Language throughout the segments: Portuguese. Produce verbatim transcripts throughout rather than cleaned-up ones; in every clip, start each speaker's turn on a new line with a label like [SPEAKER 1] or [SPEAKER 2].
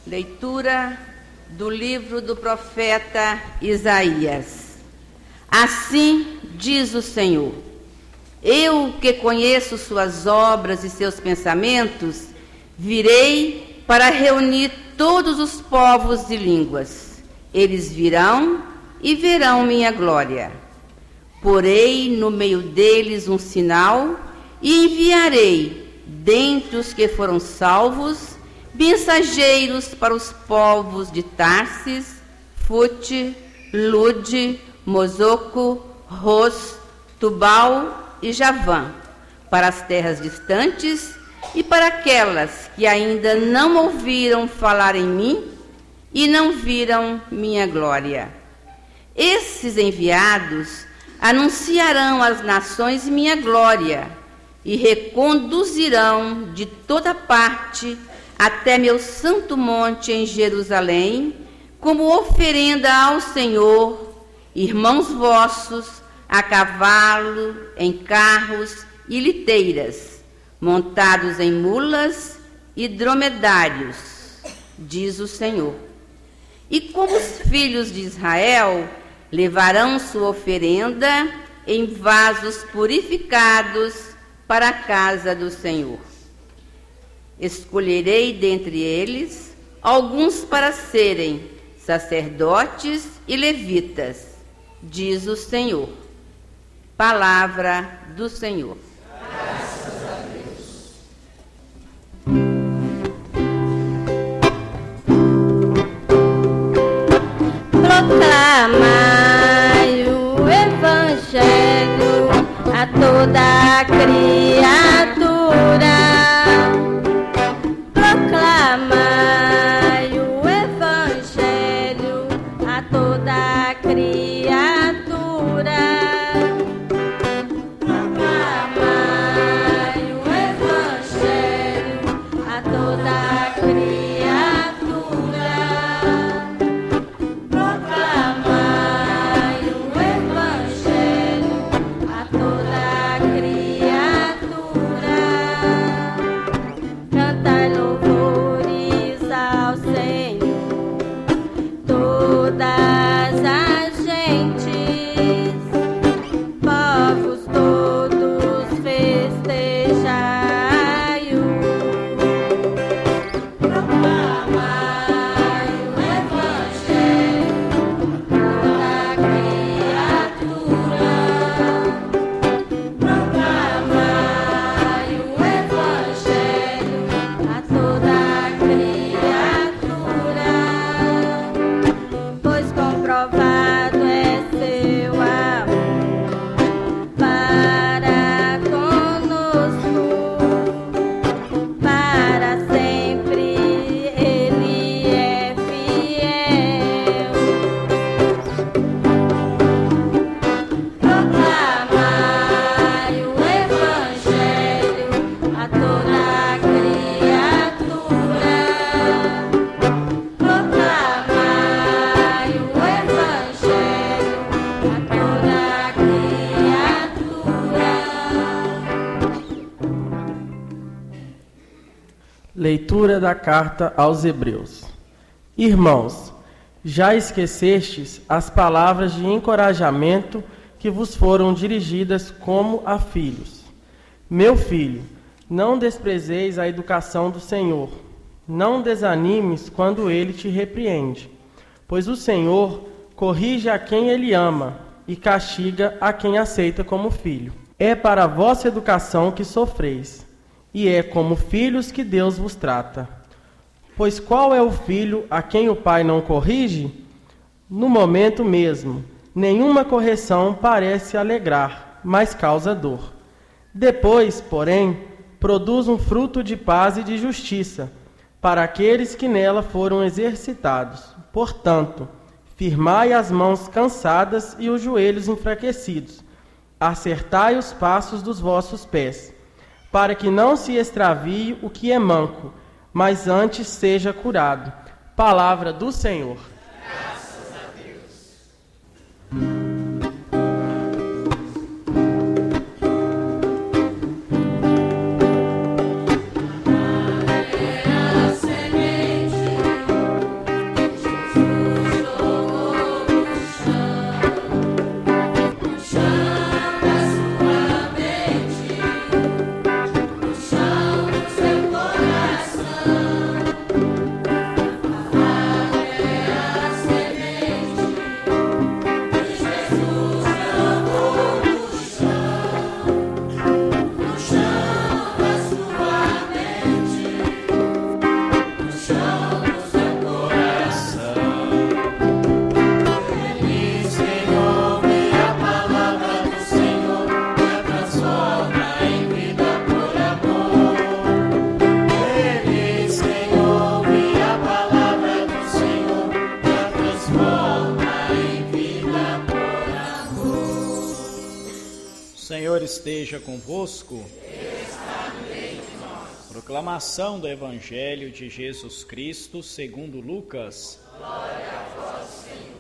[SPEAKER 1] Leitura do livro do profeta Isaías. Assim diz o Senhor: eu que conheço suas obras e seus pensamentos, virei para reunir todos os povos e línguas. Eles virão e verão minha glória. Porei no meio deles um sinal e enviarei, dentre os que foram salvos, mensageiros para os povos de Tarsis, Fute, Lude, Mosoco, Ros, Tubal e Javã, para as terras distantes e para aquelas que ainda não ouviram falar em mim e não viram minha glória. Esses enviados anunciarão às nações minha glória e reconduzirão de toda parte até meu santo monte em Jerusalém, como oferenda ao Senhor, irmãos vossos, a cavalo, em carros e liteiras, montados em mulas e dromedários, diz o Senhor. E como os filhos de Israel levarão sua oferenda em vasos purificados para a casa do Senhor. Escolherei dentre eles alguns para serem sacerdotes e levitas, diz o Senhor. Palavra do Senhor.
[SPEAKER 2] Graças a Deus.
[SPEAKER 3] Proclamai o Evangelho a toda a criatura. Proclamai o Evangelho a toda a criatura. Proclamai o Evangelho a toda a criatura. Proclamai o Evangelho a toda a criatura. Cantai louvores ao Senhor, todas as gentes, povos todos festejai-o. Proclamai o Evangelho a toda a criatura. Proclamai o Evangelho a toda a criatura, pois comprovado é seu amor para conosco, para sempre Ele é fiel. Proclamai o Evangelho a toda a criatura. Proclamai o Evangelho a toda a criatura.
[SPEAKER 4] Leitura da carta aos Hebreus. Irmãos, já esquecestes as palavras de encorajamento que vos foram dirigidas como a filhos. Meu filho, não desprezeis a educação do Senhor. Não desanimes quando Ele te repreende, pois o Senhor corrige a quem Ele ama e castiga a quem aceita como filho. É para a vossa educação que sofreis, e é como filhos que Deus vos trata. Pois qual é o filho a quem o pai não corrige? No momento mesmo, nenhuma correção parece alegrar, mas causa dor. Depois, porém, produz um fruto de paz e de justiça, para aqueles que nela foram exercitados. Portanto, firmai as mãos cansadas e os joelhos enfraquecidos. Acertai os passos dos vossos pés, para que não se extravie o que é manco, mas antes seja curado. Palavra do Senhor.
[SPEAKER 2] Graças a Deus.
[SPEAKER 3] A semente
[SPEAKER 5] esteja convosco.
[SPEAKER 2] Está no meio de nós.
[SPEAKER 5] Proclamação do Evangelho de Jesus Cristo segundo Lucas.
[SPEAKER 2] Glória a vós, Senhor.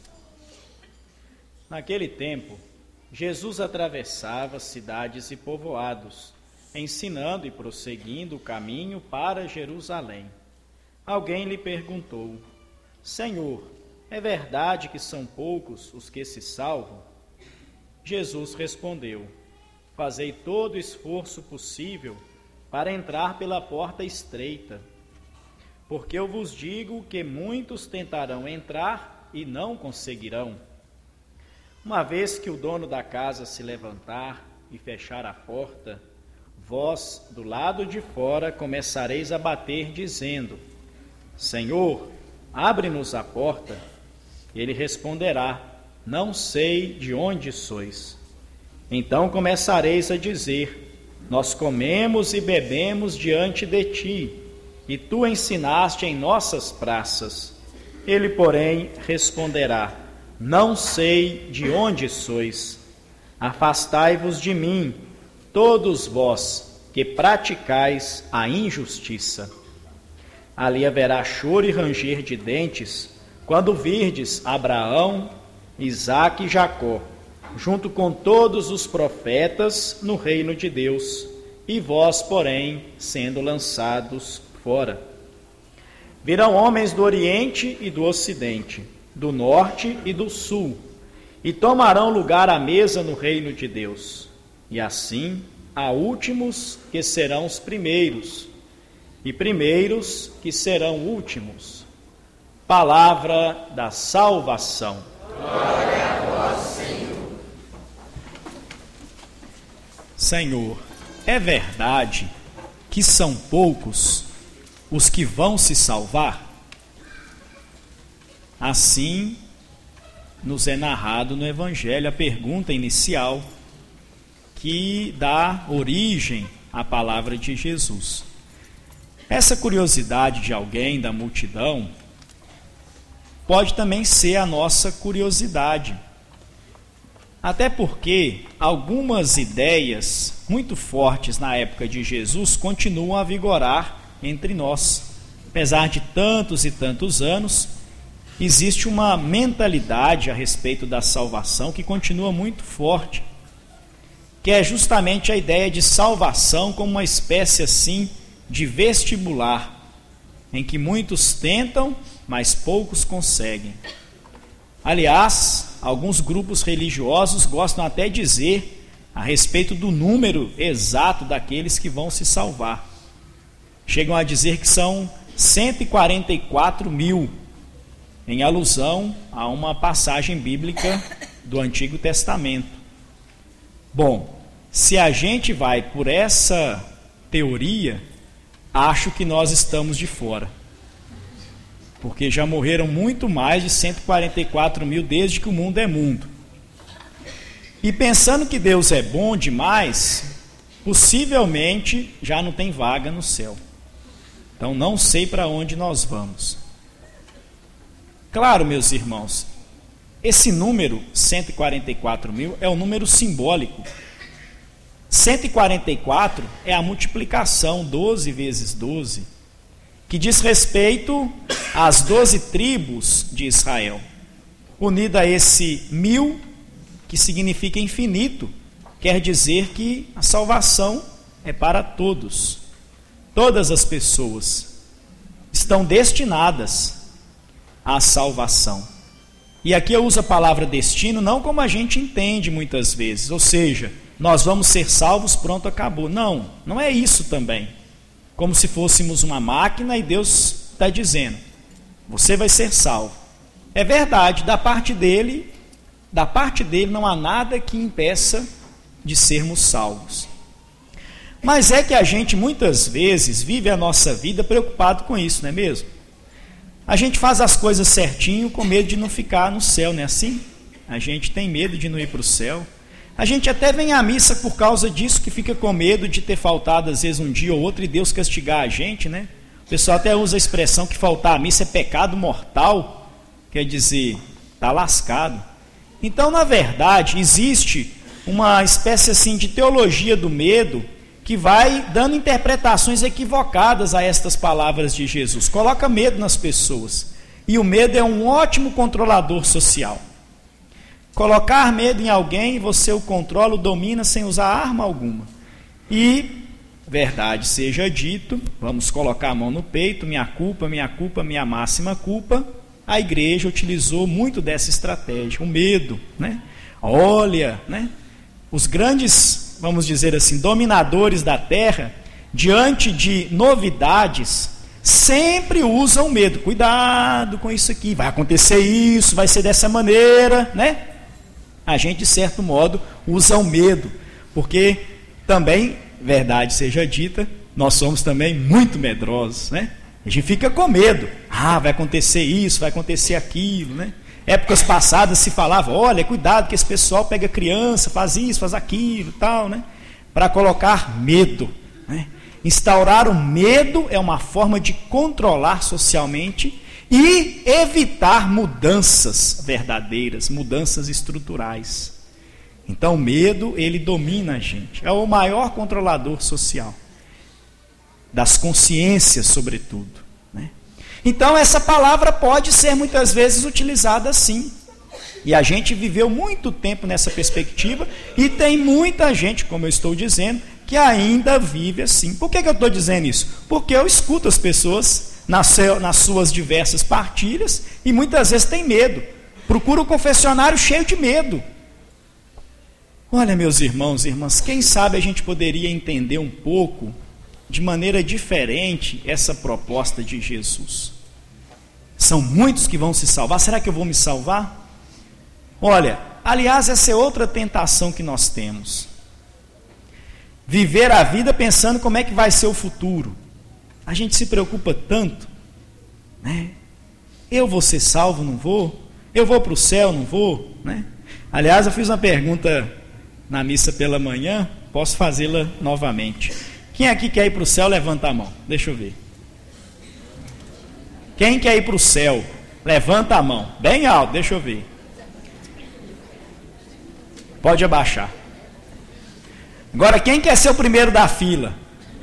[SPEAKER 5] Naquele tempo, Jesus atravessava cidades e povoados, ensinando e prosseguindo o caminho para Jerusalém. Alguém lhe perguntou: Senhor, é verdade que são poucos os que se salvam? Jesus respondeu: Fazei todo o esforço possível para entrar pela porta estreita, porque eu vos digo que muitos tentarão entrar e não conseguirão. Uma vez que o dono da casa se levantar e fechar a porta, vós, do lado de fora, começareis a bater, dizendo: Senhor, abre-nos a porta. Ele responderá: Não sei de onde sois. Então começareis a dizer: Nós comemos e bebemos diante de ti, e tu ensinaste em nossas praças. Ele, porém, responderá: Não sei de onde sois. Afastai-vos de mim, todos vós que praticais a injustiça. Ali haverá choro e ranger de dentes, quando virdes Abraão, Isaque e Jacó, junto com todos os profetas no reino de Deus, e vós, porém, sendo lançados fora. Virão homens do Oriente e do Ocidente, do Norte e do Sul, e tomarão lugar à mesa no reino de Deus. E assim há últimos que serão os primeiros, e primeiros que serão últimos. Palavra da salvação.
[SPEAKER 2] Glória a vós, Senhor.
[SPEAKER 5] Senhor, é verdade que são poucos os que vão se salvar? Assim nos é narrado no Evangelho a pergunta inicial que dá origem à palavra de Jesus. Essa curiosidade de alguém da multidão pode também ser a nossa curiosidade. Até porque algumas ideias muito fortes na época de Jesus continuam a vigorar entre nós. Apesar de tantos e tantos anos, existe uma mentalidade a respeito da salvação que continua muito forte, que é justamente a ideia de salvação como uma espécie assim de vestibular, em que muitos tentam, mas poucos conseguem. Aliás, alguns grupos religiosos gostam até de dizer a respeito do número exato daqueles que vão se salvar. Chegam a dizer que são cento e quarenta e quatro mil, em alusão a uma passagem bíblica do Antigo Testamento. Bom, se a gente vai por essa teoria, acho que nós estamos de fora, porque já morreram muito mais de cento e quarenta e quatro mil desde que o mundo é mundo. E pensando que Deus é bom demais, possivelmente já não tem vaga no céu. Então não sei para onde nós vamos. Claro, meus irmãos, esse número cento e quarenta e quatro mil é um número simbólico. cento e quarenta e quatro é a multiplicação, doze vezes doze, que diz respeito às doze tribos de Israel, unida a esse mil, que significa infinito, quer dizer que a salvação é para todos. Todas as pessoas estão destinadas à salvação. E aqui eu uso a palavra destino não como a gente entende muitas vezes, ou seja, nós vamos ser salvos, pronto, acabou. Não, não é isso também. Como se fôssemos uma máquina e Deus está dizendo, você vai ser salvo. É verdade, da parte dele, da parte dele não há nada que impeça de sermos salvos. Mas é que a gente muitas vezes vive a nossa vida preocupado com isso, não é mesmo? A gente faz as coisas certinho com medo de não ficar no céu, não é assim? A gente tem medo de não ir para o céu. A gente até vem à missa por causa disso, que fica com medo de ter faltado às vezes um dia ou outro e Deus castigar a gente, né? O pessoal até usa a expressão que faltar à missa é pecado mortal, quer dizer, está lascado. Então, na verdade, existe uma espécie assim de teologia do medo que vai dando interpretações equivocadas a estas palavras de Jesus. Coloca medo nas pessoas. E o medo é um ótimo controlador social. Colocar medo em alguém, você o controla, o domina sem usar arma alguma. E, verdade seja dito, vamos colocar a mão no peito, minha culpa, minha culpa, minha máxima culpa. A igreja utilizou muito dessa estratégia, o medo, né? Olha, né? Os grandes, vamos dizer assim, dominadores da terra, diante de novidades, sempre usam medo. Cuidado com isso aqui, vai acontecer isso, vai ser dessa maneira, né? A gente, de certo modo, usa o medo, porque também, verdade seja dita, nós somos também muito medrosos, né? A gente fica com medo. Ah, vai acontecer isso, vai acontecer aquilo, né? Épocas passadas se falava, olha, cuidado que esse pessoal pega criança, faz isso, faz aquilo e tal, né? Para colocar medo, né? Instaurar o medo é uma forma de controlar socialmente e evitar mudanças verdadeiras, mudanças estruturais. Então o medo, ele domina a gente. É o maior controlador social. Das consciências, sobretudo, né? Então essa palavra pode ser muitas vezes utilizada assim. E a gente viveu muito tempo nessa perspectiva e tem muita gente, como eu estou dizendo, que ainda vive assim. Por que, que eu estou dizendo isso? Porque eu escuto as pessoas nas, seu, nas suas diversas partilhas e muitas vezes tem medo. Procura o confessionário cheio de medo. Olha, meus irmãos e irmãs, quem sabe a gente poderia entender um pouco de maneira diferente essa proposta de Jesus. São muitos que vão se salvar. Será que eu vou me salvar? Olha, aliás, essa é outra tentação que nós temos. Viver a vida pensando como é que vai ser o futuro. A gente se preocupa tanto, né? Eu vou ser salvo, não vou? Eu vou para o céu, não vou? Né? Aliás, eu fiz uma pergunta na missa pela manhã, posso fazê-la novamente. Quem aqui quer ir para o céu, levanta a mão. Deixa eu ver. Quem quer ir para o céu, levanta a mão. Bem alto, deixa eu ver. Pode abaixar. Agora, quem quer ser o primeiro da fila?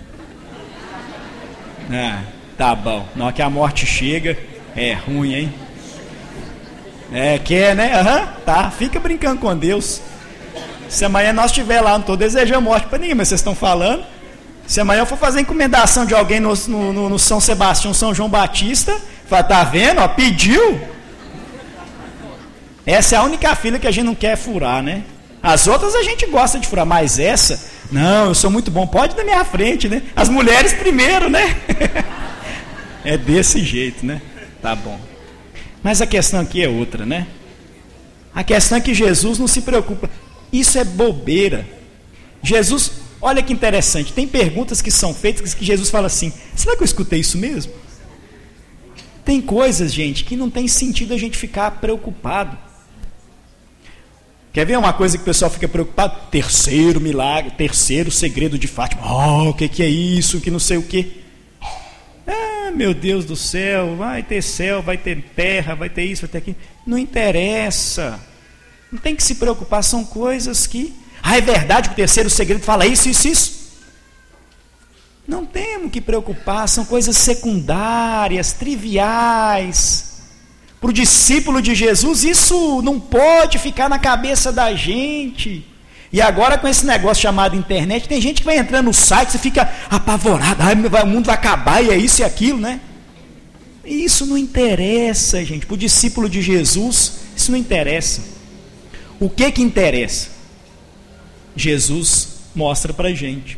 [SPEAKER 5] Ah, tá bom. Na hora que a morte chega, é ruim, hein? É, quer, né? Aham, uhum, tá. Fica brincando com Deus. Se amanhã nós estiver lá, não estou desejando morte para ninguém, mas vocês estão falando. Se amanhã eu for fazer encomendação de alguém no, no, no São Sebastião, São João Batista, fala, tá vendo? Ó, pediu. Essa é a única fila que a gente não quer furar, né? As outras a gente gosta de furar, mas essa, não, eu sou muito bom, pode ir na minha frente, né? As mulheres primeiro, né? É desse jeito, né? Tá bom. Mas a questão aqui é outra, né? A questão é que Jesus não se preocupa. Isso é bobeira. Jesus, olha que interessante, tem perguntas que são feitas que Jesus fala assim, será que eu escutei isso mesmo? Tem coisas, gente, que não tem sentido a gente ficar preocupado. Quer ver uma coisa que o pessoal fica preocupado? Terceiro milagre, terceiro segredo de Fátima. Oh, o que, que é isso? Que não sei o que. Ah, meu Deus do céu, vai ter céu, vai ter terra, vai ter isso, vai ter aquilo. Não interessa. Não tem que se preocupar, são coisas que... Ah, é verdade que o terceiro segredo fala isso, isso, isso. Não temos que preocupar, são coisas secundárias, triviais. Para o discípulo de Jesus, isso não pode ficar na cabeça da gente. E agora com esse negócio chamado internet, tem gente que vai entrando no site e fica apavorado, ah, o mundo vai acabar e é isso e aquilo, né? E isso não interessa, gente. Para o discípulo de Jesus, isso não interessa. O que que interessa? Jesus mostra para a gente.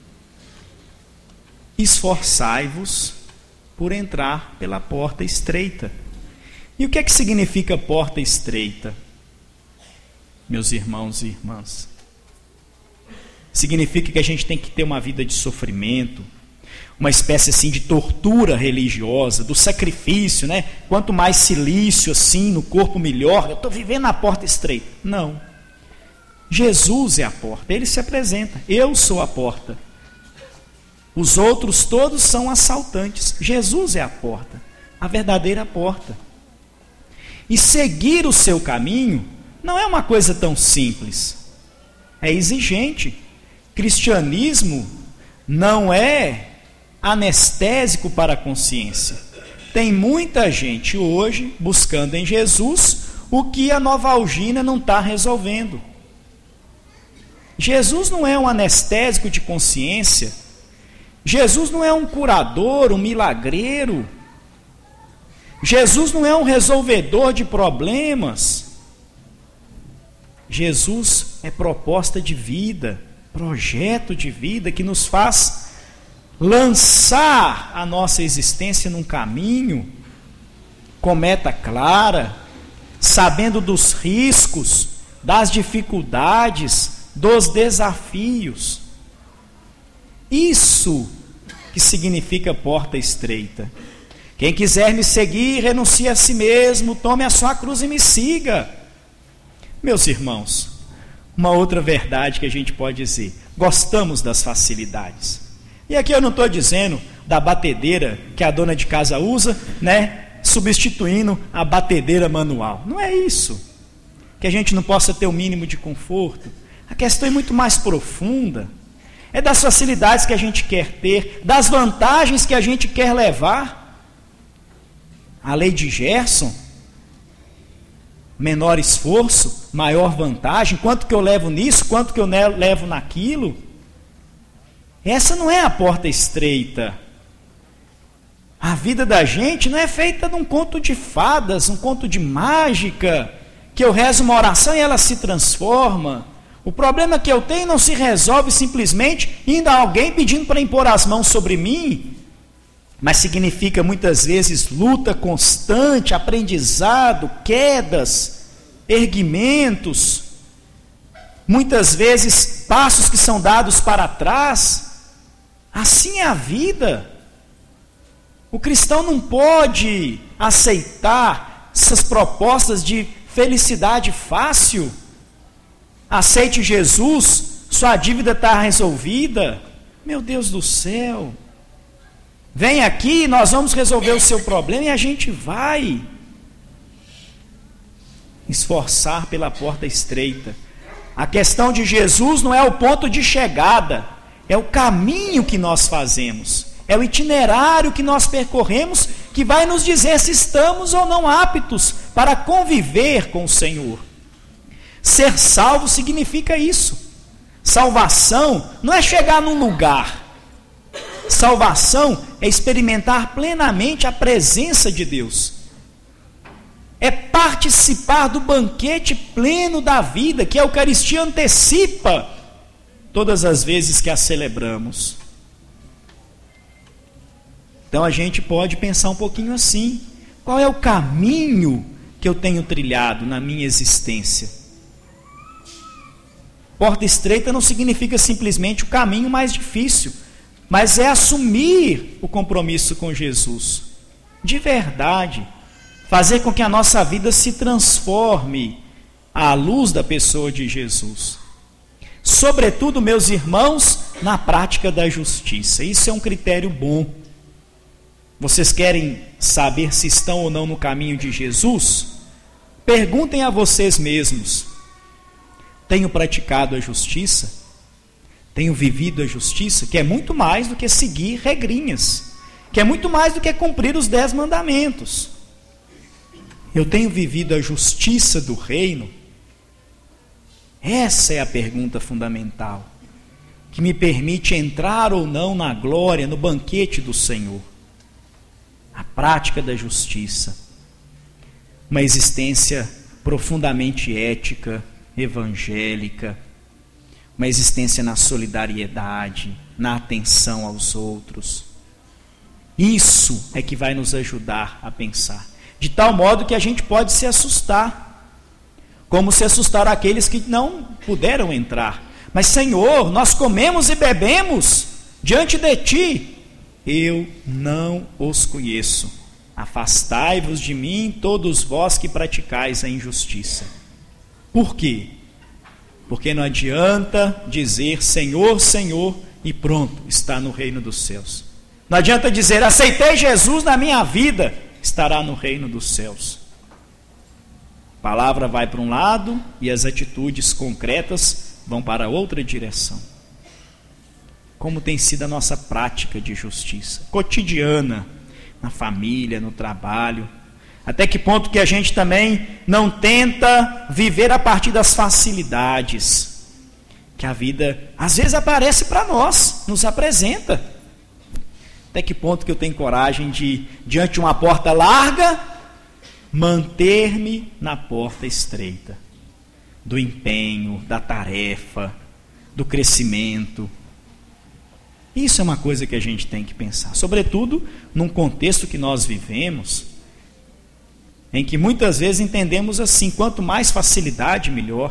[SPEAKER 5] Esforçai-vos por entrar pela porta estreita. E o que é que significa porta estreita? Meus irmãos e irmãs, significa que a gente tem que ter uma vida de sofrimento, uma espécie assim de tortura religiosa, do sacrifício, né? Quanto mais silício assim no corpo, melhor. Eu estou vivendo na porta estreita. Não. Jesus é a porta, ele se apresenta. Eu sou a porta. Os outros todos são assaltantes. Jesus é a porta, a verdadeira porta. E seguir o seu caminho não é uma coisa tão simples. é exigente. Cristianismo não é anestésico para a consciência. Tem muita gente hoje buscando em Jesus o que a novalgina não está resolvendo. Jesus não é um anestésico de consciência. Jesus não é um curador, um milagreiro. Jesus não é um resolvedor de problemas. Jesus é proposta de vida, projeto de vida que nos faz lançar a nossa existência num caminho com meta clara, sabendo dos riscos, das dificuldades, dos desafios. Isso que significa porta estreita. Quem quiser me seguir, renuncie a si mesmo, tome a sua cruz e me siga. Meus irmãos, uma outra verdade que a gente pode dizer: gostamos das facilidades. E aqui eu não estou dizendo da batedeira que a dona de casa usa, né, substituindo a batedeira manual. Não é isso. Que a gente não possa ter o mínimo de conforto. A questão é muito mais profunda. É das facilidades que a gente quer ter, das vantagens que a gente quer levar. A lei de Gerson, menor esforço, maior vantagem. Quanto que eu levo nisso, quanto que eu levo naquilo. Essa não é a porta estreita. A vida da gente não é feita de um conto de fadas, um conto de mágica, que eu rezo uma oração e ela se transforma. O problema que eu tenho não se resolve simplesmente indo a alguém pedindo para impor as mãos sobre mim, mas significa muitas vezes luta constante, aprendizado, quedas, erguimentos, muitas vezes passos que são dados para trás. Assim é a vida. O cristão não pode aceitar essas propostas de felicidade fácil. Aceite Jesus, sua dívida está resolvida. Meu Deus do céu. Vem aqui, nós vamos resolver o seu problema, e a gente vai esforçar pela porta estreita. A questão de Jesus não é o ponto de chegada, é o caminho que nós fazemos, é o itinerário que nós percorremos que vai nos dizer se estamos ou não aptos para conviver com o Senhor. Ser salvo significa isso. Salvação não é chegar num lugar. Salvação é experimentar plenamente a presença de Deus. É participar do banquete pleno da vida que a Eucaristia antecipa todas as vezes que a celebramos. Então a gente pode pensar um pouquinho assim: qual é o caminho que eu tenho trilhado na minha existência? Porta estreita não significa simplesmente o caminho mais difícil, mas é assumir o compromisso com Jesus, de verdade, fazer com que a nossa vida se transforme à luz da pessoa de Jesus. Sobretudo, meus irmãos, na prática da justiça. Isso é um critério bom. Vocês querem saber se estão ou não no caminho de Jesus? Perguntem a vocês mesmos: tenho praticado a justiça? Tenho vivido a justiça? Que é muito mais do que seguir regrinhas, que é muito mais do que cumprir os dez mandamentos. Eu tenho vivido a justiça do reino? Essa é a pergunta fundamental, que me permite entrar ou não na glória, no banquete do Senhor. A prática da justiça, uma existência profundamente ética, evangélica, uma existência na solidariedade, na atenção aos outros. Isso é que vai nos ajudar a pensar, de tal modo que a gente pode se assustar, como se assustaram aqueles que não puderam entrar. Mas, Senhor, nós comemos e bebemos diante de Ti. Eu não os conheço. Afastai-vos de mim, todos vós que praticais a injustiça. Por quê? Porque não adianta dizer Senhor, Senhor, e pronto, está no reino dos céus. Não adianta dizer aceitei Jesus na minha vida, estará no reino dos céus. A palavra vai para um lado e as atitudes concretas vão para outra direção. Como tem sido a nossa prática de justiça cotidiana, na família, no trabalho? Até que ponto que a gente também não tenta viver a partir das facilidades que a vida às vezes aparece para nós, nos apresenta? Até que ponto que eu tenho coragem de, diante de uma porta larga, manter-me na porta estreita, do empenho, da tarefa, do crescimento? Isso é uma coisa que a gente tem que pensar, sobretudo num contexto que nós vivemos, em que muitas vezes entendemos assim, quanto mais facilidade, melhor.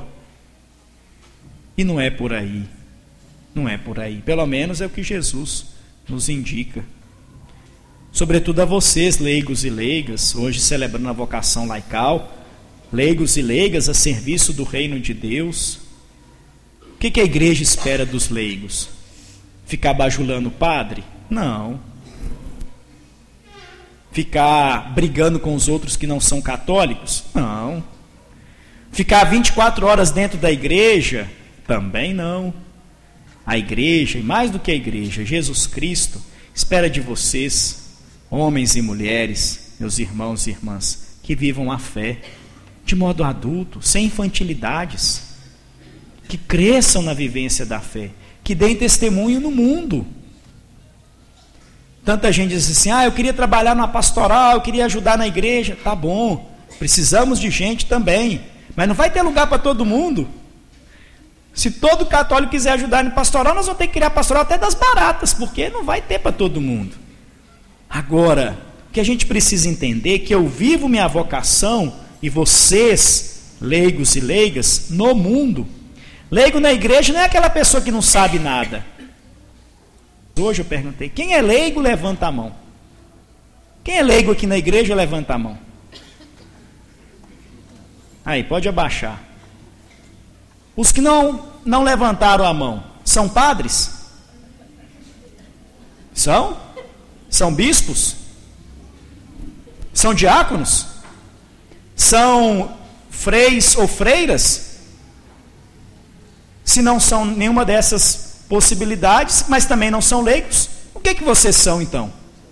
[SPEAKER 5] E não é por aí, não é por aí, pelo menos é o que Jesus nos indica. Sobretudo a vocês, leigos e leigas, hoje celebrando a vocação laical, leigos e leigas a serviço do reino de Deus. O que, que a igreja espera dos leigos? Ficar bajulando o padre? Não. Ficar brigando com os outros que não são católicos? Não. Ficar vinte e quatro horas dentro da igreja? Também não. A igreja, e mais do que a igreja, Jesus Cristo, espera de vocês, homens e mulheres, meus irmãos e irmãs, que vivam a fé de modo adulto, sem infantilidades, que cresçam na vivência da fé, que deem testemunho no mundo. Tanta gente diz assim, ah, eu queria trabalhar na pastoral, eu queria ajudar na igreja. Tá bom, precisamos de gente também, mas não vai ter lugar para todo mundo. Se todo católico quiser ajudar no pastoral, nós vamos ter que criar pastoral até das baratas, porque não vai ter para todo mundo. Agora, o que a gente precisa entender é que eu vivo minha vocação, e vocês, leigos e leigas, no mundo. Leigo na igreja não é aquela pessoa que não sabe nada. Hoje eu perguntei, quem é leigo, levanta a mão. Quem é leigo aqui na igreja, levanta a mão. Aí, pode abaixar. Os que não, não levantaram a mão, são padres? São? São bispos? São diáconos? São freis ou freiras? Se não são nenhuma dessas possibilidades, mas também não são leigos, o que, que vocês são então?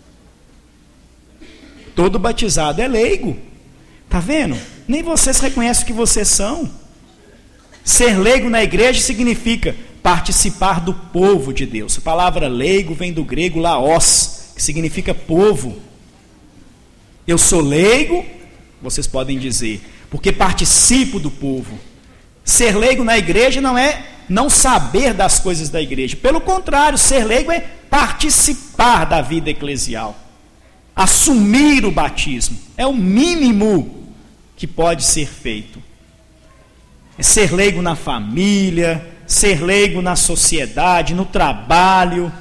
[SPEAKER 5] Todo batizado é leigo. Está vendo? Nem vocês reconhecem o que vocês são. Ser leigo na igreja significa participar do povo de Deus. A palavra leigo vem do grego laos, que significa povo. Eu sou leigo, vocês podem dizer, porque participo do povo. Ser leigo na igreja não é não saber das coisas da igreja. Pelo contrário, ser leigo é participar da vida eclesial. Assumir o batismo. É o mínimo que pode ser feito. É ser leigo na família, ser leigo na sociedade, no trabalho.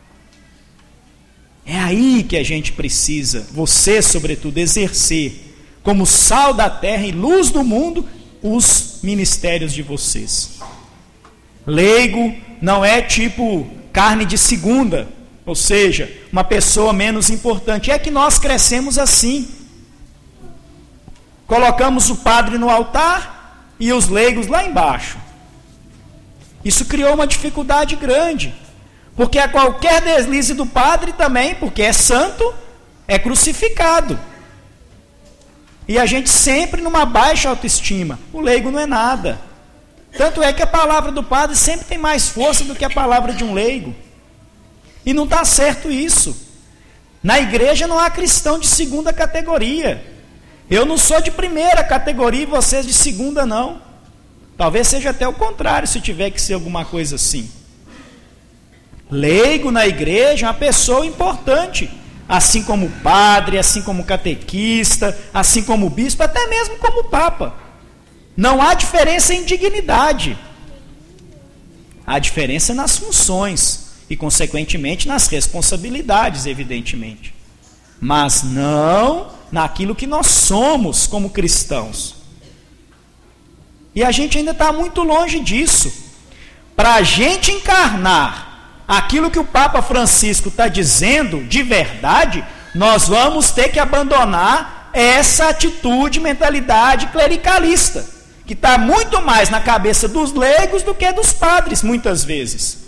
[SPEAKER 5] É aí que a gente precisa, você sobretudo, exercer como sal da terra e luz do mundo os ministérios de vocês. Leigo não é tipo carne de segunda, ou seja, uma pessoa menos importante. É que nós crescemos assim. Colocamos o padre no altar e os leigos lá embaixo. Isso criou uma dificuldade grande, porque a qualquer deslize do padre também, porque é santo, é crucificado. E a gente sempre numa baixa autoestima. O leigo não é nada. Tanto é que a palavra do padre sempre tem mais força do que a palavra de um leigo. E não está certo isso. Na igreja não há cristão de segunda categoria. Eu não sou de primeira categoria e vocês de segunda não. Talvez seja até o contrário, se tiver que ser alguma coisa assim. Leigo na igreja é uma pessoa importante, assim como o padre, assim como o catequista, assim como o bispo, até mesmo como o papa. Não há diferença em dignidade. Há diferença nas funções e, consequentemente, nas responsabilidades, evidentemente. Mas não naquilo que nós somos como cristãos. E a gente ainda está muito longe disso. Para a gente encarnar aquilo que o Papa Francisco está dizendo de verdade, nós vamos ter que abandonar essa atitude, mentalidade clericalista, que está muito mais na cabeça dos leigos do que dos padres, muitas vezes.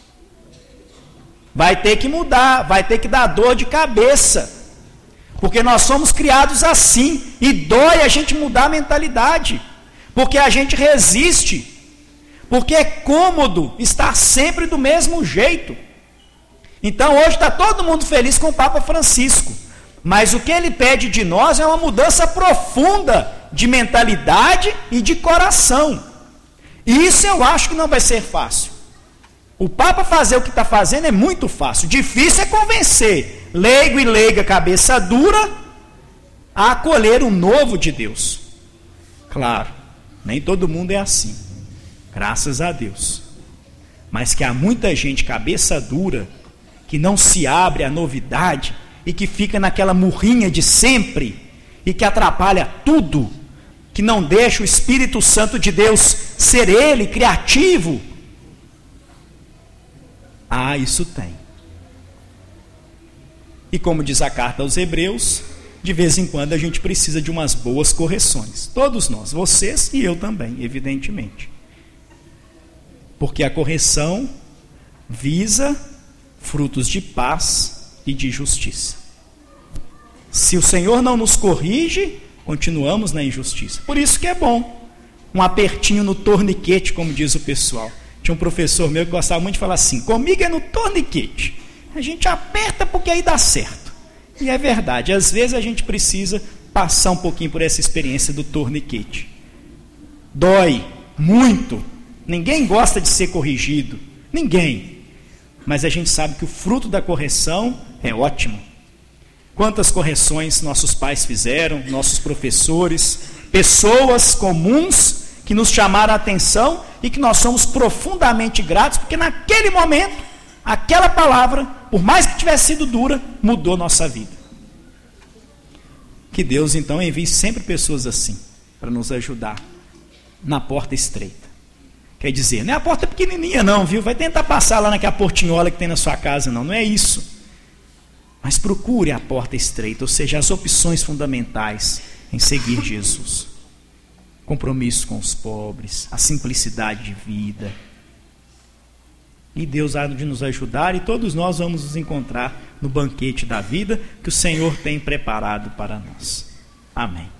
[SPEAKER 5] Vai ter que mudar, vai ter que dar dor de cabeça, porque nós somos criados assim, e dói a gente mudar a mentalidade, porque a gente resiste, porque é cômodo estar sempre do mesmo jeito. Então hoje está todo mundo feliz com o Papa Francisco, mas o que ele pede de nós é uma mudança profunda de mentalidade e de coração. E isso eu acho que não vai ser fácil. O Papa fazer o que está fazendo é muito fácil. Difícil é convencer leigo e leiga, cabeça dura, a acolher o novo de Deus. Claro, nem todo mundo é assim, graças a Deus. Mas que há muita gente cabeça dura, que não se abre à novidade e que fica naquela murrinha de sempre e que atrapalha tudo, que não deixa o Espírito Santo de Deus ser ele, criativo. Ah, isso tem. E como diz a carta aos Hebreus, de vez em quando a gente precisa de umas boas correções. Todos nós, vocês e eu também, evidentemente. Porque a correção visa frutos de paz e de justiça. Se o Senhor não nos corrige, continuamos na injustiça. Por isso que é bom um apertinho no torniquete, como diz o pessoal. Tinha um professor meu que gostava muito de falar assim: comigo é no torniquete. A gente aperta porque aí dá certo. E é verdade, às vezes a gente precisa passar um pouquinho por essa experiência do torniquete. Dói muito. Ninguém gosta de ser corrigido. Ninguém. Mas a gente sabe que o fruto da correção é ótimo. Quantas correções nossos pais fizeram, nossos professores, pessoas comuns que nos chamaram a atenção e que nós somos profundamente gratos, porque naquele momento, aquela palavra, por mais que tivesse sido dura, mudou nossa vida. Que Deus então envie sempre pessoas assim, para nos ajudar na porta estreita. Quer dizer, não é a porta pequenininha não, viu? Vai tentar passar lá naquela portinhola que tem na sua casa, não, não é isso. Mas procure a porta estreita, ou seja, as opções fundamentais em seguir Jesus. Compromisso com os pobres, a simplicidade de vida. E Deus há de nos ajudar e todos nós vamos nos encontrar no banquete da vida que o Senhor tem preparado para nós. Amém.